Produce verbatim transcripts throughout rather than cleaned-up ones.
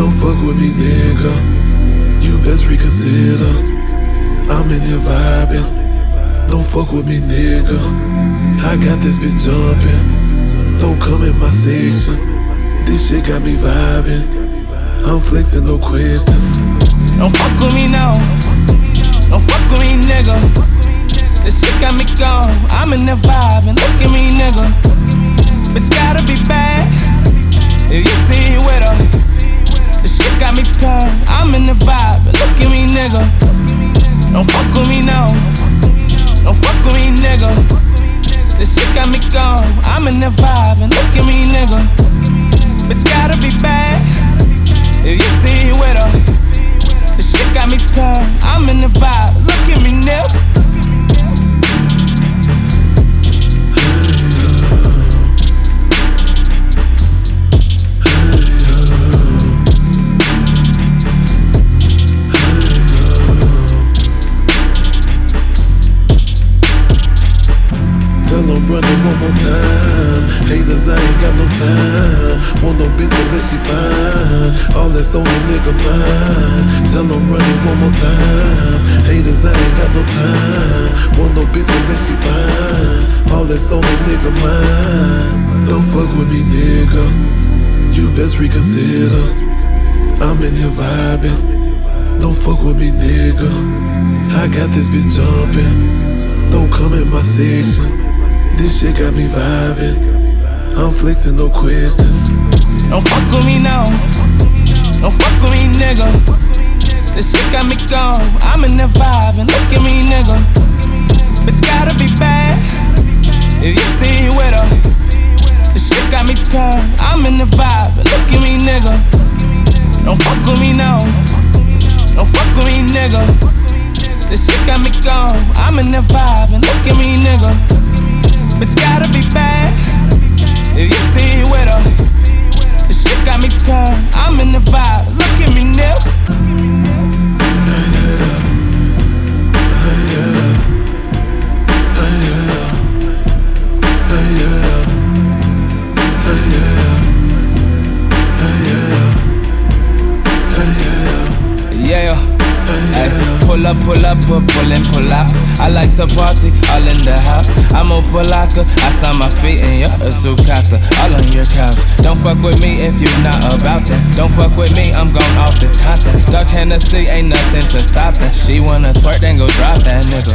Don't fuck with me, nigga. You best reconsider. I'm in here vibing. Don't fuck with me, nigga. I got this bitch jumping. Don't come in my section. This shit got me vibing. I'm flexing, no question. Don't fuck with me now. Don't fuck with me, nigga. This shit got me gone. I'm in the vibe and look at me, nigga. Bitch gotta be bad if you see it with her. This shit got me turned. I'm in the vibe and look at me, nigga. Don't fuck with me now. Don't fuck with me, nigga. This shit got me gone. I'm in the vibe and look at me, nigga. Bitch gotta be bad if you see it with her. This shit got me turned. I'm in the vibe. Look at me, nigga. Tell 'em run it one more time. Haters, I ain't got no time. Want no bitch unless she fine. All that's on the nigga mind. Tell 'em run it one more time. Haters, I ain't got no time. Want no bitch unless she fine. All that's on the nigga mind. Don't fuck with me, nigga. You best reconsider. I'm in here vibing. Don't fuck with me, nigga. I got this bitch jumping. Don't come in my section. This shit got me vibing. I'm flexing, no question. Don't fuck with me now. Don't fuck with me, nigga. This shit got me gone. I'm in the vibe and look at me, nigga. Bitch gotta be bad if you see it with her. This shit got me turned. I'm in the vibe and look at me, nigga. Don't fuck with me now. Don't fuck with me, nigga. This shit got me gone. I'm in the vibe and look at me, nigga. Bitch gotta be bad if you see it with her. This shit got me turned. I'm in the vibe. Look at me, nigga. Yeah. Ay, pull up, pull up, pull, pull and pull out. I like to party all in the house. I'm a Polaka, I saw my feet in your Azukasa, all on your couch. Don't fuck with me if you not about that. Don't fuck with me, I'm gone off this content. Dark Hennessy, ain't nothing to stop that. She wanna twerk, then go drop that nigga.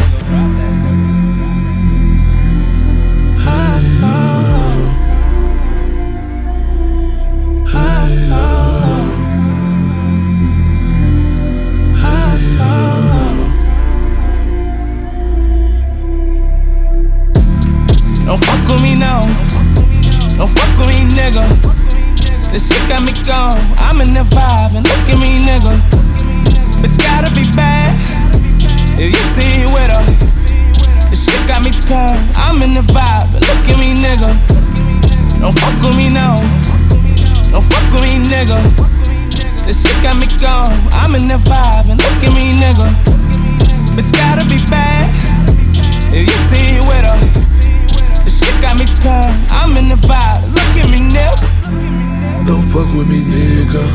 Don't fuck with me now. Don't fuck with me, nigga. This shit got me gone. I'm in the vibe and look at me, nigga. Bitch gotta be bad if you see it with her. This shit got me turned. I'm in the vibe and look at me, nigga. Don't fuck with me now. Don't fuck with me, nigga. This shit got me gone. I'm in the vibe and look at me, nigga. Bitch gotta be bad if you see it with her. This shit got me turned. I'm in the vibe. Look at me, nigga. Don't fuck with me, nigga.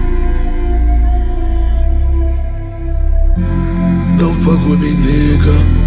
Don't fuck with me, nigga.